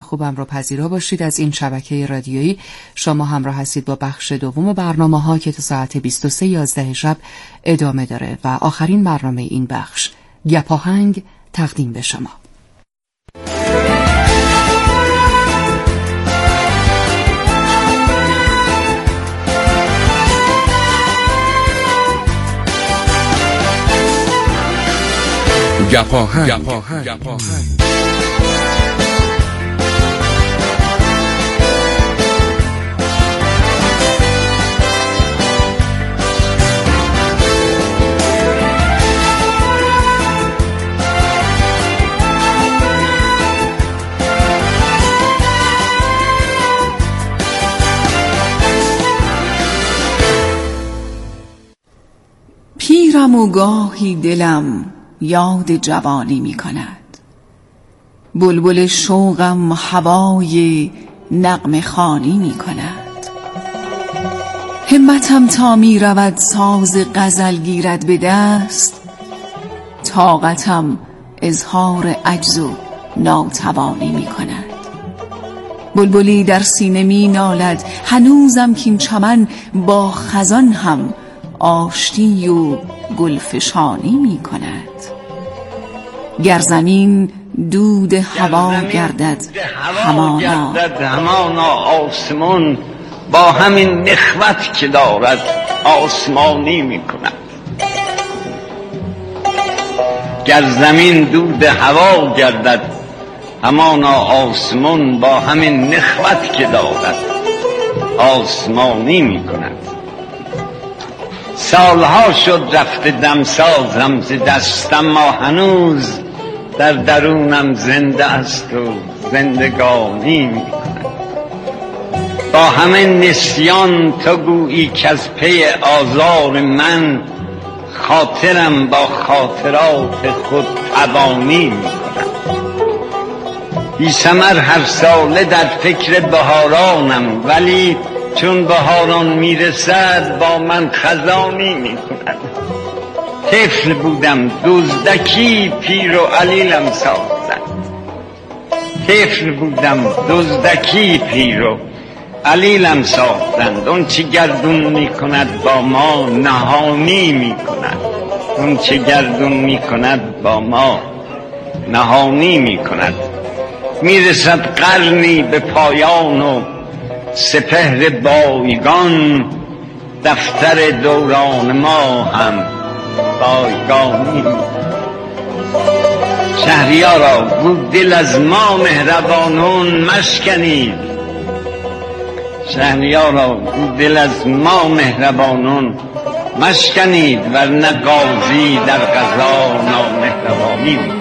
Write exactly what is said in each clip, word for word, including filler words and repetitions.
خوبم رو پذیرا باشید. از این شبکه رادیویی شما همراه هستید با بخش دوم برنامه ها که تا ساعت بیست و سه یازده شب ادامه داره و آخرین برنامه این بخش گپاهنگ تقدیم به شما. گپاهنگ. پیرم و گاهی دلم یاد جوانی می کند، بلبل شوقم هوای نغمه خوانی می کند. همتم تا می رود ساز غزل گیرد به دست، طاقتم اظهار عجز و ناتوانی می کند. بلبلی در سینه می نالد هنوزم کین چمن با خزان هم آشتی و گلفشانی می کند. گر زمین دود هوا گردد همانا همانا آسمان با همین نخوت که دارد آسمانی می کند. گر زمین دود هوا گردد همانا آسمان با همین نخوت که دارد آسمانی می کند. سالها شد رفته دمسازم ز دستم، ما هنوز در درونم زنده است و زندگانی می کند. با همه نسیان تو گویی که از پی آزار من، خاطرم با خاطرات خود تبانی می کند. بی ثمر هر ساله در فکر بهارانم، ولی چون بهاران میرسد با من خزانی میکند. طفل بودم دزدکی پیر و علیلم ساختند، طفل بودم دزدکی پیر و علیلم ساختند. اون چه گردون میکند با ما نهانی میکند، اون چه گردون میکند با ما نهانی میکند. میرسد قرنی به پایان و سپهر بایگان، دفتر دوران ما هم بایگانی. شهریارا گو دل از ما مهربانون مشکنید، شهریارا گو دل از ما مهربانون مشکنید، ورنه قاضی در قضا نامهربانی بود.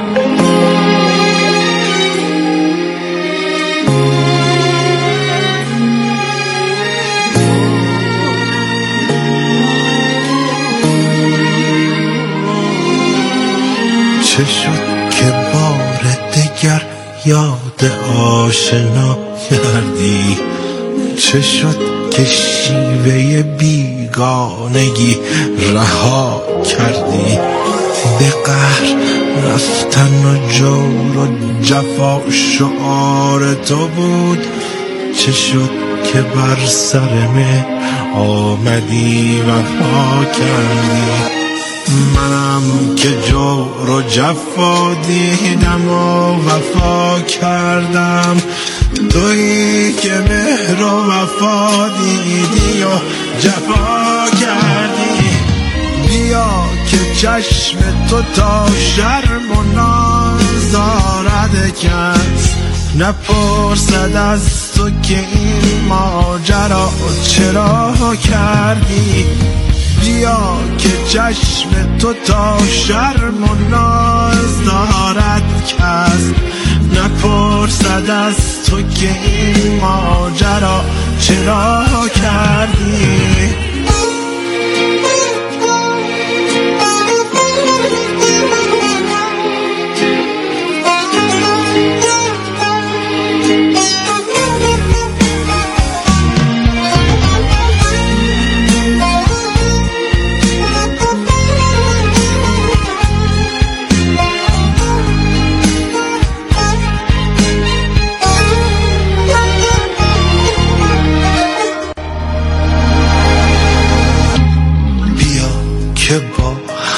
چه شد که بار دگر یاد آشنا کردی؟ چه شد که شیوه بیگانگی رها کردی؟ به قهر رفتن و جور و جفا شعار تو بود. چه شد که بر سر مه آمدی وفا کردی؟ منم که جور و جفا دیدم و وفا کردم، تویی که مهر و وفا دیدی و جفا کردی. بیا که چشم تو تا شرم و ناز دارد کس، نپرسد از تو که این ماجرا چرا کردی. بیا که چشم تو تا شرم و ناز دارد کس، نپرسد از تو که این ماجرا چرا کردی.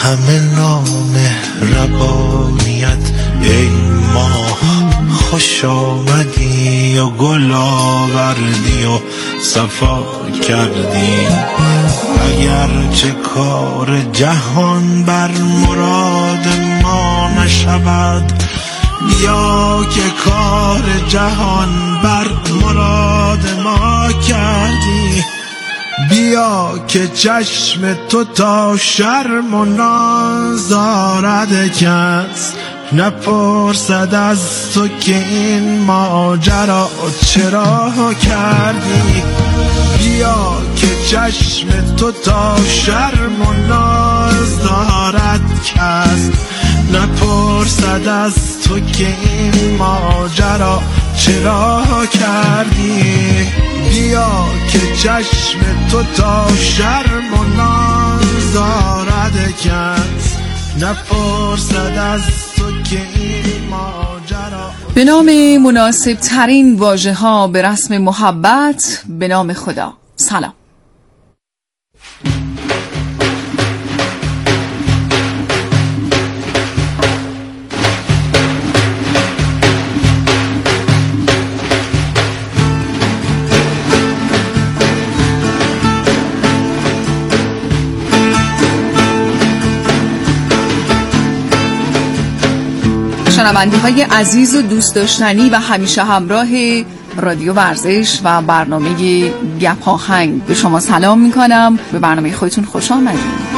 همه نامهربانیت ای ماه خوش آمدی و گل آوردی و صفا کردی اگر چه کار جهان بر مراد ما نشود بیا که کار جهان بر مراد ما کردی بیا که چشم تو تا شرم و ناز دارد کس نپرسد از تو که این ماجرا چرا کردی بیا که چشم تو تا شرم و ناز دارد کس نپرسد از تو که این ماجرا چرا کردی بیا که چشم تو تا شرم و ناز دارد کس نپرسد از تو که این ماجرا. به نام مناسب ترین واژه ها به رسم محبت، به نام خدا. سلام. شنونده های عزیز و دوست داشتنی و همیشه همراه رادیو ورزش و برنامه گپ آهنگ، به شما سلام میکنم. به برنامه خودتون خوش آمدید.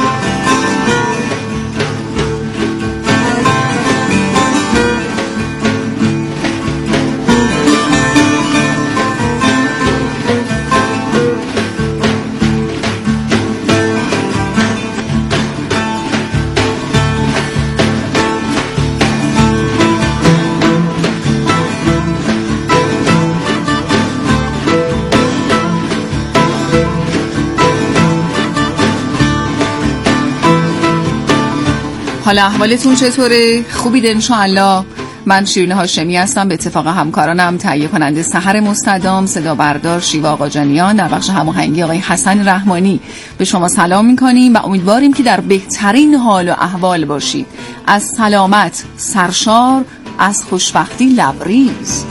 حالا احوالتون چطوره؟ خوبید انشاءالله. من شیرین هاشمی هستم. به اتفاق همکارانم تهیه کننده سحر مستدام، صدا بردار شیوا آقاجانیان، در بخش هماهنگی آقای حسن رحمانی به شما سلام میکنیم و امیدواریم که در بهترین حال و احوال باشید. از سلامت سرشار، از خوشبختی لبریز.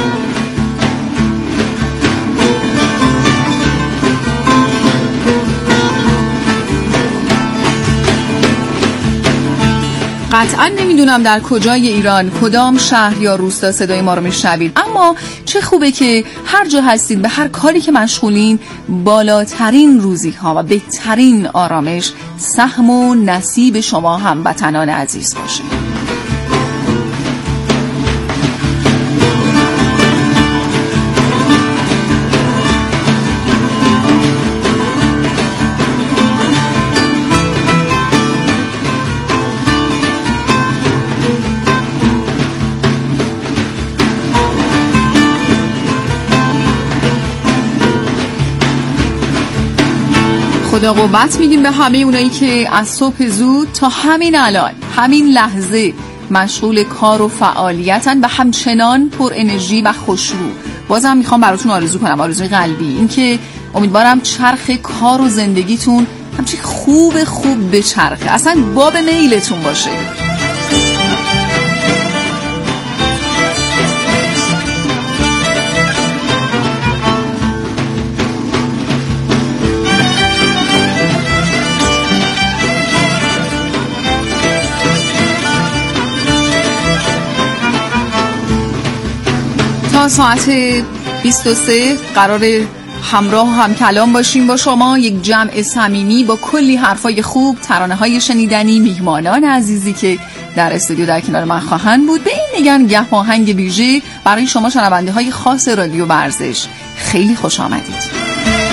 قطعا نمیدونم در کجای ایران، کدام شهر یا روستا صدای ما رو میشنوید، اما چه خوبه که هر جا هستید به هر کاری که مشغولین بالاترین روزی ها و بهترین آرامش سهم و نصیب شما هموطنان عزیز باشه. خدا قوت میدیم به همه اونایی که از صبح زود تا همین الان، همین لحظه مشغول کار و فعالیتن و همچنان پر انرژی و خوشرو. بازم میخوام براتون آرزو کنم، آرزوی قلبی، این که امیدوارم چرخ کار و زندگیتون همچین خوب خوب به چرخه، اصلا باب میلتون باشه. تا ساعت بیست و سه قرار همراه و هم کلام باشیم با شما، یک جمع صمیمی با کلی حرفای خوب، ترانه‌های شنیدنی، میهمانان عزیزی که در استودیو در کنار من خواهند بود. به این میگن گپ آهنگ ویژه برای شما شنونده‌های خاص رادیو ورزش. خیلی خوش آمدید.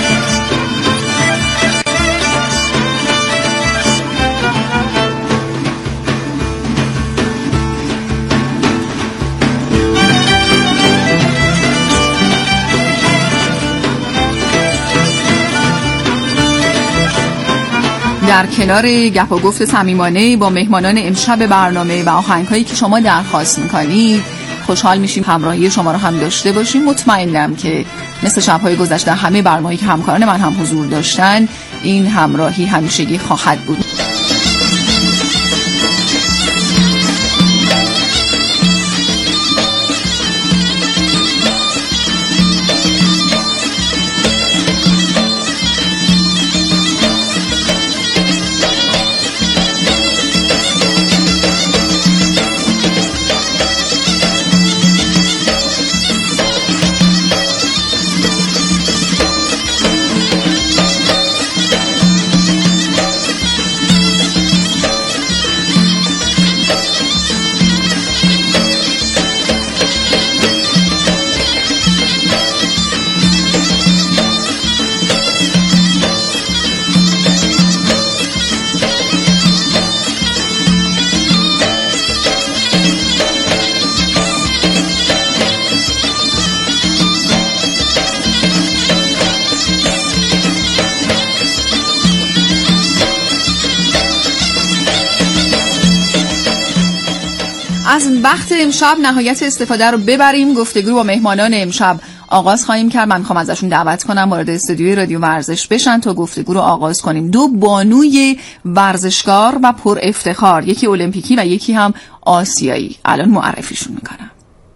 در کنار گپ و گفت صمیمانه با مهمانان امشب برنامه و آهنگ‌هایی که شما درخواست می‌کنید خوشحال میشیم همراهی شما رو هم داشته باشیم. مطمئنم که مثل شب‌های گذشته همه برنامه‌هایی که همکاران من هم حضور داشتن این همراهی همیشگی خواهد بود. از وقت امشب نهایت استفاده رو ببریم. گفتگو با مهمانان امشب آغاز خواهیم کرد. من میخوام ازشون دعوت کنم وارد استودیوی رادیو ورزش بشن تا گفتگو رو آغاز کنیم. دو بانوی ورزشکار و پر افتخار، یکی المپیکی و یکی هم آسیایی. الان معرفیشون میکنم.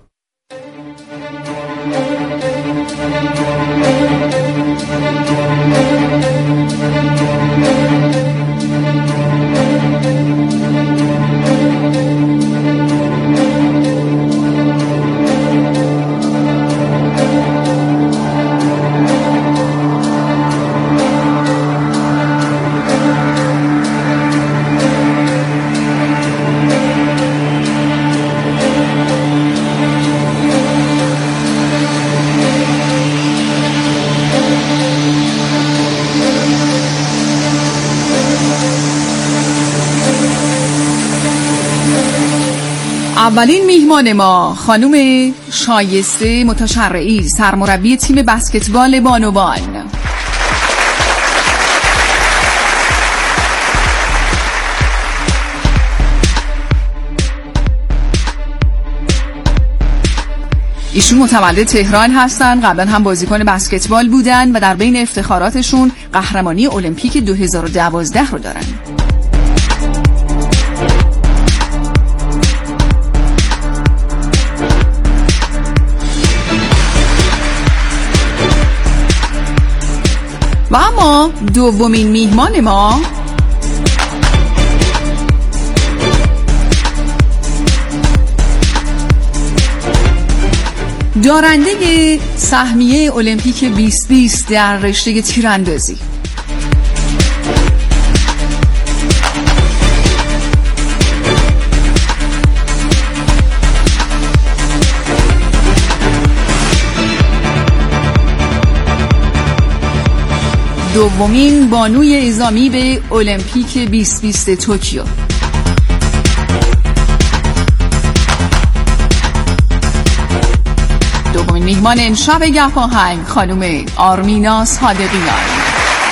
اولین میهمان ما خانم شایسته متشرعی، سرمربی تیم بسکتبال بانوان. ایشون متولد تهران هستن، قبلا هم بازیکن بسکتبال بودن و در بین افتخاراتشون قهرمانی المپیک دو هزار و دوازده رو دارن. و اما دومین میهمان ما دارنده سهمیه المپیک بیست بیست در رشته تیراندازی. دومین بانوی اعزامی به المپیک بیست بیست توکیو. دومین میهمان امشب گپ آهنگ خانم آرمینا صادقیان.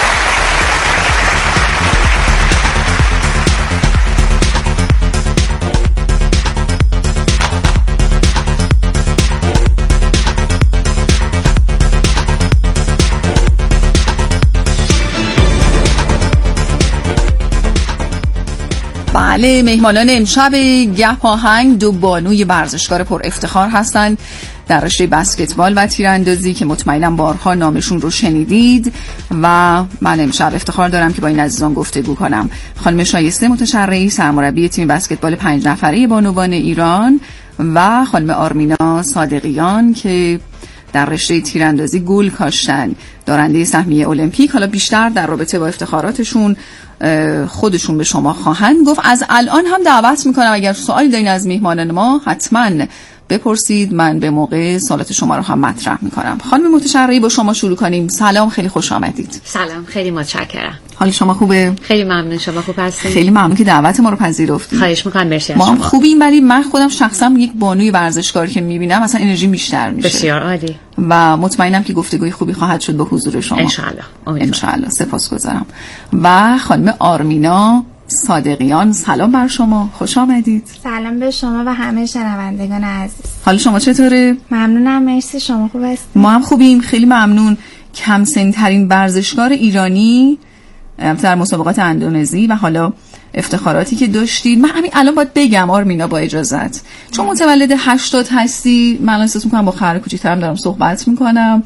بله، مهمانان امشب گپ آهنگ دو بانوی ورزشکار پر افتخار هستند در رشته بسکتبال و تیراندازی که مطمئنم بارها نامشون رو شنیدید و من امشب افتخار دارم که با این عزیزان گفتگو کنم. خانم شایسته متشرعی، سرمربی تیم بسکتبال پنج نفره بانوان ایران و خانم آرمینا صادقیان که در رشته تیراندازی گل کاشتن، دارنده سهمیه المپیک. حالا بیشتر در رابطه با افتخاراتشون خودشون به شما خواهند گفت. از الان هم دعوت میکنم اگر سوالی دارین از میهمانان ما حتما بپرسید، من به موقع سوالات شما رو هم مطرح میکنم. خانم متشرعی با شما شروع کنیم. سلام، خیلی خوش آمدید. سلام، خیلی متشکرم. حال شما خوبه؟ خیلی ممنون. شما خوب هستید؟ خیلی ممنون که دعوت ما رو پذیرفتید. خواهش میکنم. مرسی از شما. شما. ما خوبیم، ولی من خودم شخصا یک بانوی ورزشکار که میبینم مثلا انرژی بیشتر میشه. بسیار عالی. و مطمئنم که گفتگوی خوبی خواهد شد با حضور شما. ان شاء الله. ان شاء الله. سپاسگزارم. و خانم آرمینا صادقیان، سلام بر شما، خوش آمدید. سلام به شما و همه شنوندگان عزیز. حال شما چطوره؟ ممنونم، مرسی. شما خوب هستید؟ ما هم خوبیم، خیلی ممنون. کم سن ترین ورزشکار ایرانی در مسابقات اندونزی و حالا افتخاراتی که داشتید. من همین الان باید بگم آرمینا با اجازت، چون متولد هشتاد هستی، من احساس میکنم با خواهر کوچیک‌ترم دارم صحبت میکنم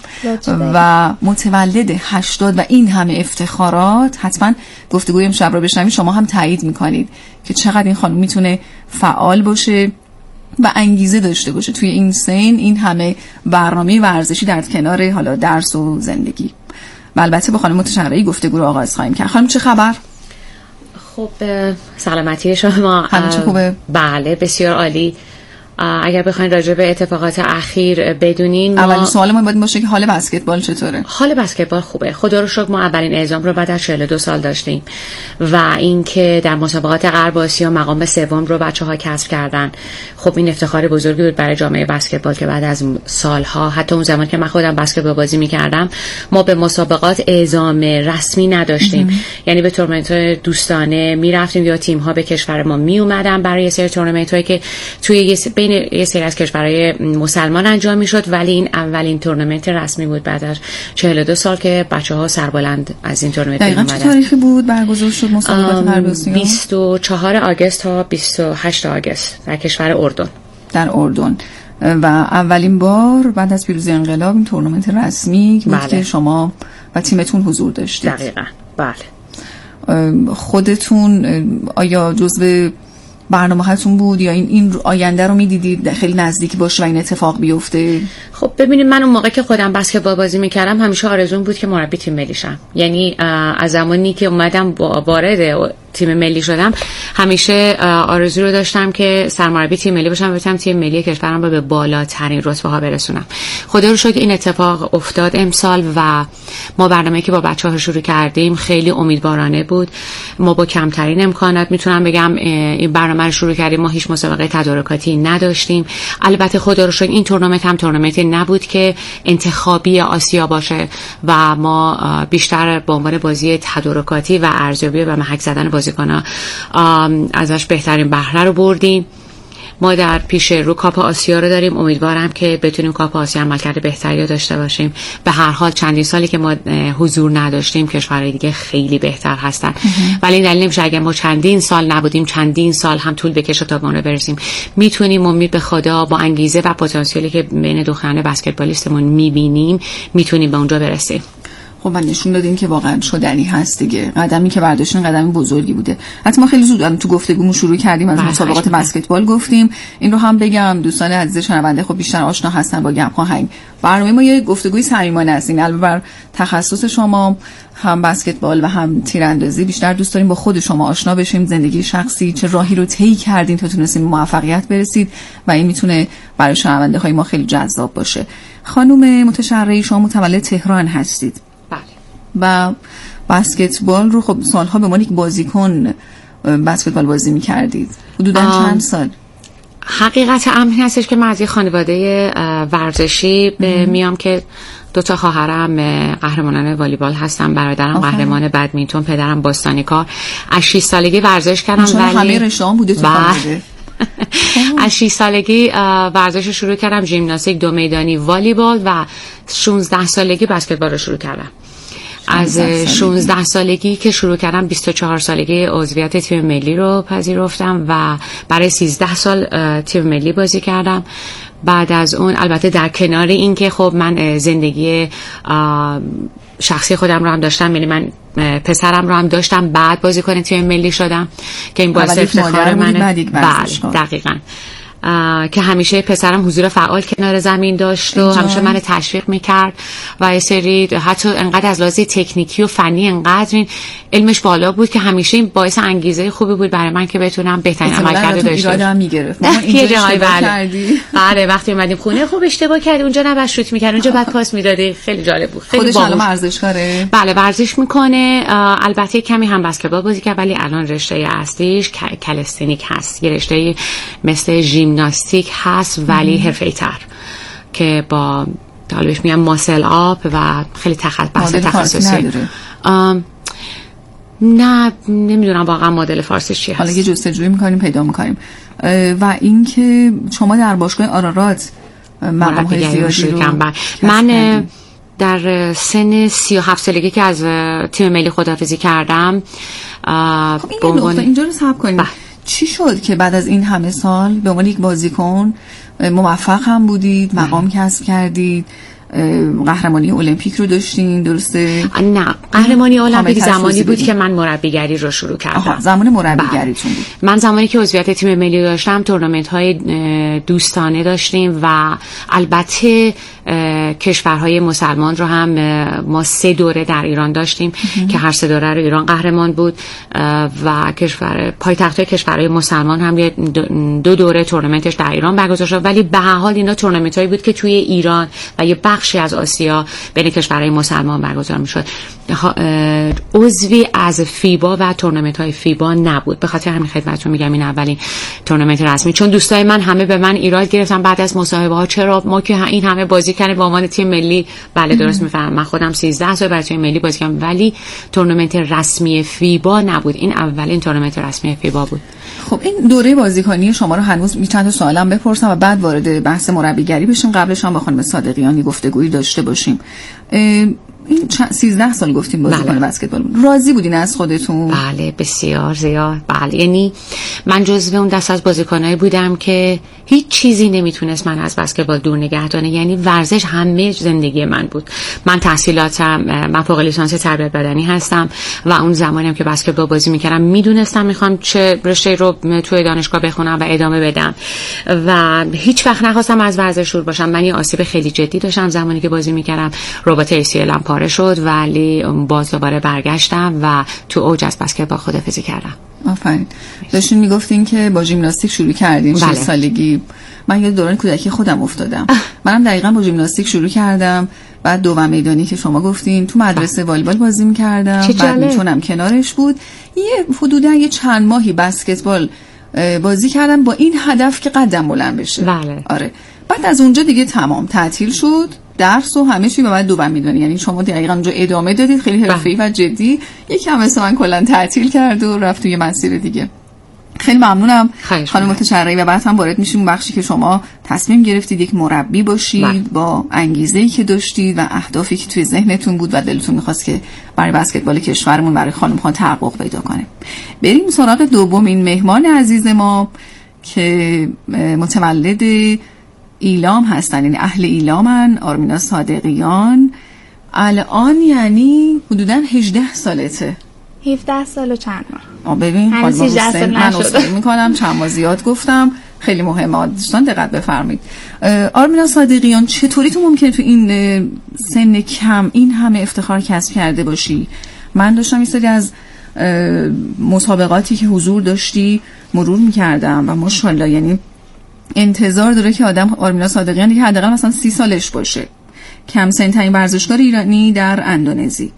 و متولد هشتاد و این همه افتخارات، حتما گفتگوی امشب رو بشنوید شما هم تایید میکنید که چقدر این خانم میتونه فعال باشه و انگیزه داشته باشه توی این سن، این همه برنامه ورزشی در کنار حالا درس و زندگی. و البته با خانم متشرعی گفتگو رو آغاز خواهیم کرد. خانم چه خبر؟ خب، سلامتی شما. همه چه خوبه؟ بله، بسیار عالی. اگر بخواید راجع به اتفاقات اخیر بدونین، اولین سوال ما باید باشه که حال بسکتبال چطوره؟ حال بسکتبال خوبه، خدا رو شکر. ما اولین اعزام رو بعد از چهل و دو سال داشتیم و اینکه در مسابقات غرب آسیا مقام سوم رو بچه‌ها کسب کردن، خب این افتخار بزرگی بود برای جامعه بسکتبال که بعد از سالها، حتی اون زمان که من خودم بسکتبال بازی می‌کردم، ما به مسابقات اعزام رسمی نداشتیم. یعنی به تورنمنت‌های دوستانه می‌رفتیم یا تیم‌ها به کشور ما میومدن برای سری تورنمنت‌هایی که توی یه بین یه سری از کشورهای مسلمان انجام میشد، ولی این اولین تورنمنت رسمی بود بعد از چهل و دو سال که بچه‌ها سربلند از این تورنمنت اومدن. دقیقاً چه تاریخی بود برگزار شد مسابقات غرب آسیا؟ بیست و چهارم آگوست تا بیست و هشتم آگوست در کشور اردن. در اردن. و اولین بار بعد از پیروزی انقلاب این تورنمنت رسمی بود. بله. که شما و تیمتون حضور داشتید. دقیقاً. بله. خودتون آیا جزو برنامه هاتون بود یا این این آینده رو میدیدید خیلی نزدیک باشه و این اتفاق بیفته؟ خب ببینید، من اون موقع که خودم بسکتبال بازی میکردم همیشه آرزوم بود که مربی تیم ملی شم. یعنی از زمانی که اومدم وارد تیم ملی شدم همیشه آرزو رو داشتم که سرمربی تیم ملی باشم و بتونم تیم ملی کشورم رو به بالاترین رتبه ها برسونم. خدا رو شکر این اتفاق افتاد امسال و ما برنامه‌ای که با بچه‌ها شروع کردیم خیلی امیدوارانه بود. ما با کمترین امکانات میتونم بگم این برنامه رو شروع کردیم. ما هیچ مسابقه تدارکاتی نداشتیم. البته خدا رو شکر این تورنمنت هم تورنمنتی نبود که انتخابی آسیا باشه و ما بیشتر به عنوان بازی تدارکاتی و ارزیابی و محک زدن بازیکن‌ها ازش بهترین بهره رو بردیم. ما در پیش رو کاپ آسیا رو داریم. امیدوارم که بتونیم کاپ آسیا عملکرد بهتری داشته باشیم. به هر حال چندین سالی که ما حضور نداشتیم کشورهای دیگه خیلی بهتر هستن، ولی این دلیل نمیشه اگر ما چندین سال نبودیم چندین سال هم طول بکشه تا به اون برسیم. میتونیم، امید به خدا، با انگیزه و پتانسیلی که بین دختران بسکتبالیستمون میبینیم میتونیم به اونجا برسیم. خب من نشون دادین که واقعا شدنی هست دیگه. قدمی که برداشتین قدمی بزرگی بوده. حتی ما خیلی زود تو گفتگومون شروع کردیم از مسابقات بسکتبال گفتیم. این رو هم بگم دوستان عزیز شنونده خب بیشتر آشنا هستن با گپ آهنگ. برنامه ما یه گفتگوی صمیمانه است. این علاوه بر تخصص شما هم بسکتبال و هم تیراندازی بیشتر دوست داریم با خود شما آشنا بشیم. زندگی شخصی چه راهی رو طی کردین تا تونستین موفقیت برسید و این میتونه برای شنونده های ما خیلی جذاب باشه. خانم متشرعی، شما متولد تهران هستید. و بسکتبال رو خب سالها به عنوان یک بازیکن بسکتبال بازی می‌کردید. حدوداً چند سال؟ حقیقت امر هستش که من از یک خانواده ورزشی میام که دو تا خواهرم قهرمانان والیبال هستن، برادرم آخه. قهرمان بدمینتون، پدرم باستانیکار. از شش سالگی ورزش کردم ولی همه رشته‌ام بوده تو خانواده. از شش سالگی ورزش رو شروع کردم، ژیمناستیک، دو میدانی، والیبال و شانزده سالگی بسکتبال رو شروع کردم. از شانزده سالگی که شروع کردم بیست و چهار سالگی عضویت تیم ملی رو پذیرفتم و برای سیزده سال تیم ملی بازی کردم. بعد از اون البته در کنار این که خب من زندگی شخصی خودم رو هم داشتم، یعنی من پسرم رو هم داشتم، بعد بازیکن تیم ملی شدم که این باعث افتخار منه. بله دقیقاً. که همیشه پسرم حضور فعال کنار زمین داشت و همیشه من تشویق میکرد و یه سری حتی انقدر از لحاظ تکنیکی و فنی انقدر این علمش بالا بود که همیشه این باعث انگیزه خوبی بود برای من که بتونم بهترین عملکرد داشته باشم. ایرادم میگرفت. ما اینجا اشتباه کردی. بله وقتی اومدیم خونه خوب اشتباه کردی، اونجا نباید شوت میکردی، اونجا بعد پاس میدادی. خیلی جالب بود. خیلی خودش الان ورزشکاره؟ بله ورزش میکنه. البته کمی هم بسکتبال بازی کرد ولی الان رشته اصلیش کالستنیک هست. یه رشته مثل ژیمناستیک هست ولی حرفه‌ای‌تر که با طالبش میگم ماسل آپ و خیلی تخصص تخصصی. نه نمیدونم واقعا مدل فارسیش چی هست. حالا یه جستجویی میکنیم پیدا میکنیم. و اینکه شما در باشگاه آرارات مقام‌های زیادی رو من در سن سی و هفت سالگی که از تیم ملی خداحافظی کردم. خب این نقطه اینجا رو صحب کنیم. چی شد که بعد از این همه سال به عنوان یک بازیکن موفق هم بودید، مقام کسب کردید، قهرمانی المپیک رو داشتین، درسته؟ نه قهرمانی المپیک زمانی بود که من مربیگری رو شروع کردم. آها زمان مربیگریتون بود. من زمانی که عضویت تیم ملی داشتم تورنمنت های دوستانه داشتیم و البته کشورهای مسلمان رو هم ما سه دوره در ایران داشتیم که هر سه دوره رو ایران قهرمان بود و کشور پایتخت‌های کشورهای مسلمان هم یه دو دوره تورنمنتش در ایران برگزار شد، ولی به هر حال اینا تورنمنتایی بود که توی ایران و یه بخشی از آسیا بین کشورهای مسلمان برگزار میشد. عضوی از فیبا و تورنمنت‌های فیبا نبود. به خاطر همین خدمتتون میگم این اولین تورنمنت رسمی، چون دوستای من همه به من ایراد گرفتن بعد از مصاحبه‌ها چرا ما که این همه بازی کردیم به عنوان تیم ملی. بله درست میفهمم، من خودم سیزده سال برای تیم ملی بازی کردم ولی تورنمنت رسمی فیبا نبود. این اولین تورنمنت رسمی فیبا بود. خب این دوره بازیکنی شما رو هنوز می چند تا سوالم بپرسم و بعد وارد بحث مربیگری بشیم. قبلش هم با خانم صادقیان گفتگویی داشته باشیم. این سیزده سال گفتیم بازیکن بله. بسکتبال راضی بودین از خودتون؟ بله بسیار زیاد. بله یعنی من جزو اون دست از بازیکنایی بودم که هیچ چیزی نمیتونست من از بسکتبال دور نگه داره. یعنی ورزش همه زندگی من بود. من تحصیلاتم من فوق لیسانس تربیت بدنی هستم و اون زمانی هم که بسکتبال بازی میکردم میدونستم میخوام چه رشته رو توی دانشگاه بخونم و ادامه بدم و هیچ وقت نخواستم از ورزش دور باشم. من یه آسیب خیلی جدی داشتم زمانی که بازی میکردم، رباط ای سی ال ام پاره شد ولی باز دوباره برگشتم و تو اوج از بسکتبال خدافظی کردم. آفرین. داشتین میگفتین که با ژیمناستیک شروع کردین شش سالگی. من یاد دوران کودکی خودم افتادم. منم دقیقاً با ژیمناستیک شروع کردم. بعد دوم میدانی که شما گفتین تو مدرسه والیبال بازی می‌کردم، بدمینتونم کنارش بود. یه حدوداً یه چند ماهی بسکتبال بازی کردم با این هدف که قدم بلند بشه. بله. آره. بعد از اونجا دیگه تمام تعطیل شد. درس و همه چی به بعد دوم میدونی، یعنی شما دقیقاً اونجا ادامه دادید خیلی حرفه‌ای و جدی. یکی هم مثل من کلا تعطیل کرد و رفت توی مسیر دیگه. خیلی ممنونم خانم متشرعی و بعد هم وارد میشیم بخشی که شما تصمیم گرفتید یک مربی باشید بله. با انگیزه‌ای که داشتید و اهدافی که توی ذهنتون بود و دلتون می‌خواست که برای بسکتبال کشورمون برای خانم‌ها تحقق پیدا کنه. بریم سراغ دوم این مهمان عزیز ما که متولد ایلام هستن، یعنی اهل ایلامن، آرمینا صادقیان. الان یعنی حدوداً هجده سالته. هفده سال و چند ماه. آ ببین خانم حسین من اصلاح میکنم چند ماه زیاد گفتم، خیلی مهمه دوستان دقت بفرمایید. آرمینا صادقیان چطوری تو ممکنه تو این سن کم این همه افتخار کسب کرده باشی؟ من داشتم این سری از مسابقاتی که حضور داشتی مرور میکردم و ماشاءالله یعنی انتظار داره که آدم آرمینا صادقیان دیگه حداقل مثلا سی سالش باشه. کم سن ترین ورزشکار ایرانی در اندونزی.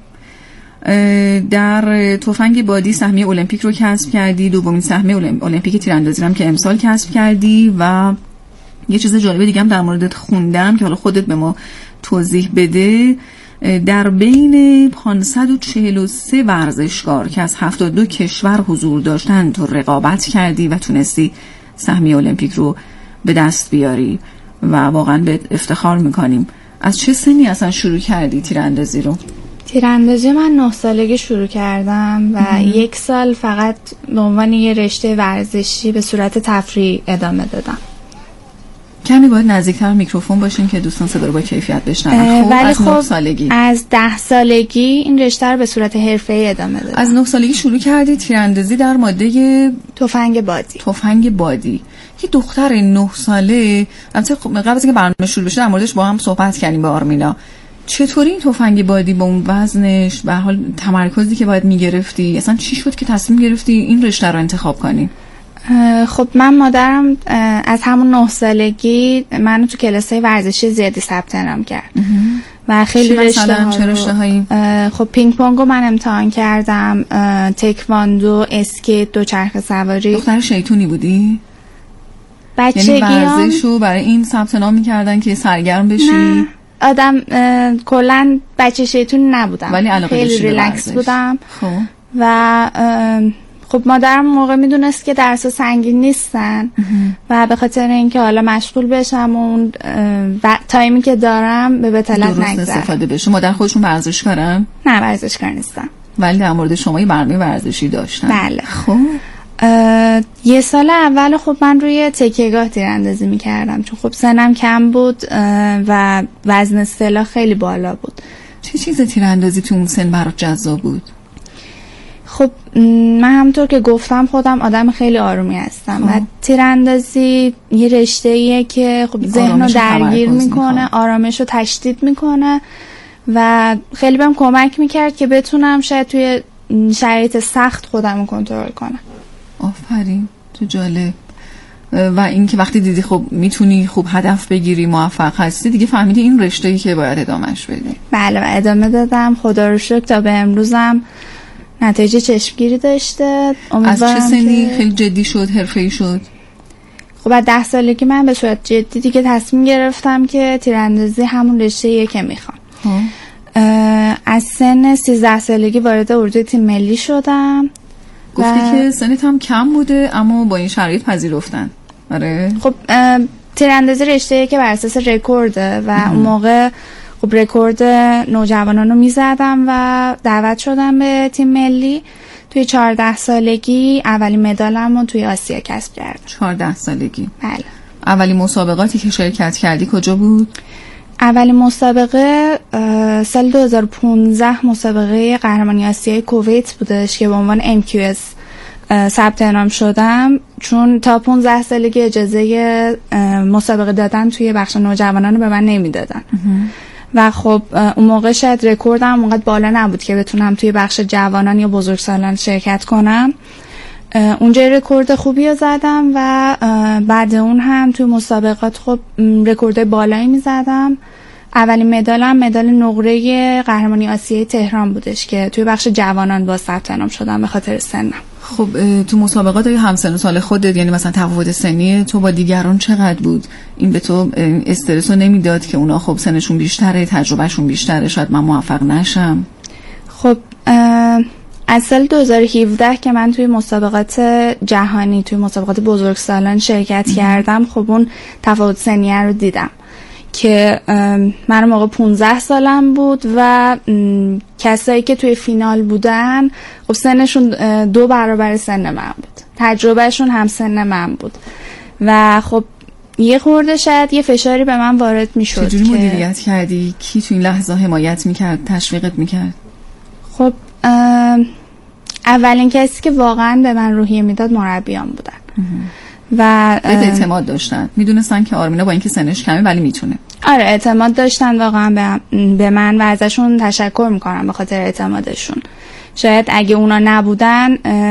در تفنگ بادی سهمیه المپیک رو کسب کردی، دومین سهمیه المپیک تیراندازی هم که امسال کسب کردی و یه چیز جالب دیگه هم در موردت خوندم که حالا خودت به ما توضیح بده. در بین پانصد و چهل و سه ورزشکار که از هفتاد و دو کشور حضور داشتن تو رقابت کردی و تونستی سهمیه المپیک رو به دست بیاری و واقعا به افتخار میکنیم. از چه سنی اصلا شروع کردی تیراندازی رو؟ تیراندازی من نه سالگی شروع کردم و مم. یک سال فقط به عنوان یه رشته ورزشی به صورت تفریحی ادامه دادم. کمی باید نزدیکتر میکروفون باشین که دوستان صدا رو با کیفیت بشنون. خب از نه سالگی از ده سالگی این رشته رو به صورت حرفه‌ای ادامه دادم. از نه سالگی شروع کردی تیراندازی در ماده تفنگ بادی. تفنگ بادی. یه دختر نه ساله، البته قبل از اینکه برنامه شروع بشه در موردش با هم صحبت کردیم با آرمینا. چطوری این تفنگ بادی با اون وزنش به هر حال تمرکزی که باید میگرفتی، اصلا چی شد که تصمیم گرفتی این رشته رو انتخاب کنی؟ خب من مادرم از همون نه سالگی منو تو کلاسای ورزشی زیادی ثبت نام کرد و خیلی رشته ها چه رشته هایی؟ خب پینگ پونگ رو من امتحان کردم، تکواندو، اسکیت، دوچرخه سواری. دختر شیطونی بودی؟ بچگی یعنی ورزشو برای این ثبت نام می‌کردن که سرگرم بشی؟ نه. آدم کلا بچه شیطون نبودم ولی علاقه خیلی ریلکس بودم. خب و خب مادرم موقع میدونست که درس سنگین نیستن و به خاطر اینکه حالا مشغول بشم و اون تایمی که دارم به بطالت نگذرم استفاده بشه. مادر خودشون ورزشکارن؟ نه ورزشکار نیستن ولی در مورد شما یه برنامه ورزشی داشتن. بله. خب یه سال اول خب من روی تکیه‌گاه تیراندازی میکردم چون خب سنم کم بود و وزن اصطلاح خیلی بالا بود. چه چیز تیراندازی تو اون سن برات جذاب بود؟ خب من همونطور که گفتم خودم آدم خیلی آرومی هستم و تیراندازی یه رشته‌ایه که خب ذهن رو درگیر میکنه، آرامش رو تشدید میکنه و خیلی بهم کمک میکرد که بتونم شاید توی شرایط سخت خودم رو کنترل کنم. آفرین، تو جالب. و این که وقتی دیدی خب میتونی خوب هدف بگیری، موفق هستی، دیگه فهمیدی این رشته‌ای که باید ادامهش بدی. بله و ادامه دادم. خدا رو شکر تا به امروزم نتایج چشمگیری داشته. از چه سنی که... خیلی جدی شد، حرفه‌ای شد؟ خب از ده سالگی من به صورت جدی دیگه تصمیم گرفتم که تیراندازی همون رشته‌ایه که میخوام. از سن سیزده سالگی وارد اردوی تیم ملی شدم. گفتی و... که سنت هم کم بوده اما با این شرایط پذیرفتن. آره. خب تیراندازی رشته‌ایه که بر اساس رکورده و اون موقع خب رکورد نوجوانان رو میزدم و دعوت شدم به تیم ملی. توی چهارده سالگی اولین مدالم رو توی آسیا کسب کردم. چهارده سالگی؟ بله. اولین مسابقاتی که شرکت کردی کجا بود؟ اولین مسابقه سال دو هزار و پانزده مسابقه قهرمانی آسیای کویت بودش که به عنوان ام کیو اس ثبت نام شدم، چون تا پانزده سالگی اجازه مسابقه دادن توی بخش نوجوانان رو به من نمیدادن و خب اون موقع شاید رکوردم اونقدر بالا نبود که بتونم توی بخش جوانان یا بزرگسالان شرکت کنم. اونجا رکورد خوبی رو زدم و بعد اون هم توی مسابقات خب رکورد بالایی میزدم. اولین مدالم مدال نقره قهرمانی آسیای تهران بودش که توی بخش جوانان با ثبت نام شدم به خاطر سنم. خب تو مسابقات همسن و سال خودت، یعنی مثلا تفاوت سنی تو با دیگران چقدر بود؟ این به تو استرس رو نمیداد که اونا خب سنشون بیشتره، تجربهشون بیشتره، شاید من موفق نشم؟ خب از سال دو هزار و هفده که من توی مسابقات جهانی، توی مسابقات بزرگسالان شرکت ام. کردم، خب اون تفاوت سنی رو دیدم که من موقع پانزده سالم بود و کسایی که توی فینال بودن خب سنشون دو برابر سن من بود، تجربهشون هم سن من بود و خب یه خورده شاید یه فشاری به من وارد میشد. چجوری مدیریت کردی؟ کی تو این لحظه حمایت میکرد، تشویقت میکرد؟ خب اولین کسی که واقعا به من روحیه میداد مربیان بودن و اعتماد داشتن، میدونستن که آرمینا با اینکه سنش کمه ولی میتونه. آره اعتماد داشتن واقعا به من و ازشون تشکر میکنم به خاطر اعتمادشون. شاید اگه اونا نبودن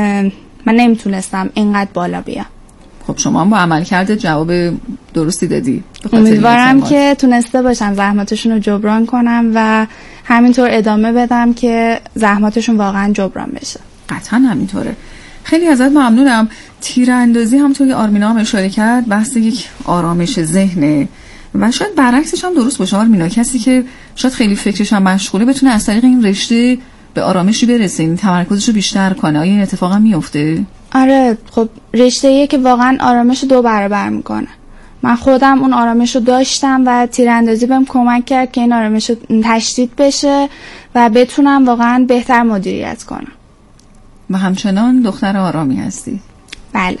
من نمیتونستم اینقدر بالا بیام. خب شما هم با عملکرد جواب درستی دادی. امیدوارم که تونسته باشم زحماتشون رو جبران کنم و همینطور ادامه بدم که زحماتشون واقعا جبران بشه. قطعا همینطوره. خیلی ازت ممنونم. تیراندازی همونطور که آرمینا هم اشاره کرد بحث یک آرامش ذهنه و شاید برعکسش هم درست باشه آرمینا، کسی که شاید خیلی فکرش هم مشغوله بتونه از طریق این رشته به آرامشی برسه، این تمرکزش رو بیشتر کنه. آیا این اتفاق هم میفته؟ آره خب رشته‌ایه که واقعا آرامش دو برابر میکنه. من خودم اون آرامش رو داشتم و تیراندازی بهم کمک کرد که این آرامش تشدید بشه و بتونم واقعا بهتر مدیریت کنم. و همچنان دختر آرامی هستی. بله.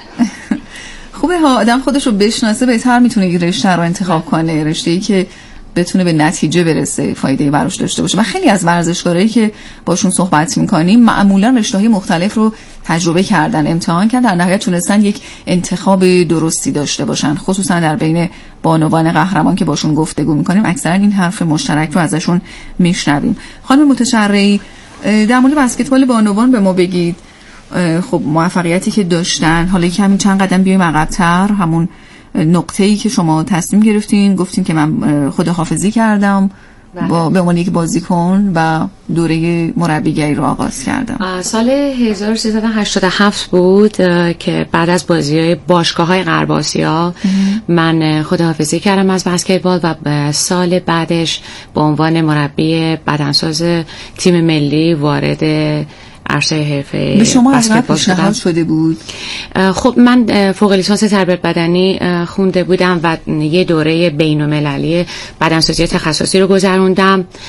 خوبه ها آدم خودش رو بشناسه بهتر میتونه یه رشته رو انتخاب کنه، رشته‌ای که بتونه به نتیجه برسه، فایده براش داشته باشه. و خیلی از ورزشکارایی که باشون صحبت میکنیم معمولا رشته‌های مختلف رو تجربه کردن، امتحان کردن، در نهایت تونستن یک انتخاب درستی داشته باشن. خصوصا در بین بانوان قهرمان که باشون گفتگو میکنیم اکثرا این حرف مشترک رو ازشون میشنویم. خانم متشرعی، در مورد بسکتبال بانوان به ما بگید. خب موفقیتی که داشتن، حالا کمی چند قدم بیایم عقب‌تر، همون نقطه‌ای که شما تصمیم گرفتین گفتین که من خداحافظی کردم با به عنوان یک بازیکن و دوره مربیگری رو آغاز کردم. سال هزار و سیصد و هشتاد و هفت بود که بعد از بازی‌های باشگاه‌های غرب آسیا من خداحافظی کردم از بسکتبال و سال بعدش به عنوان مربی بدنساز تیم ملی وارد عرصه حرفه به شما از قبل پیشنهاد شده بود؟ خب من فوق لیسانس تربیت بدنی خونده بودم و یه دوره بین‌المللی بدنسازی تخصصی رو گذروندم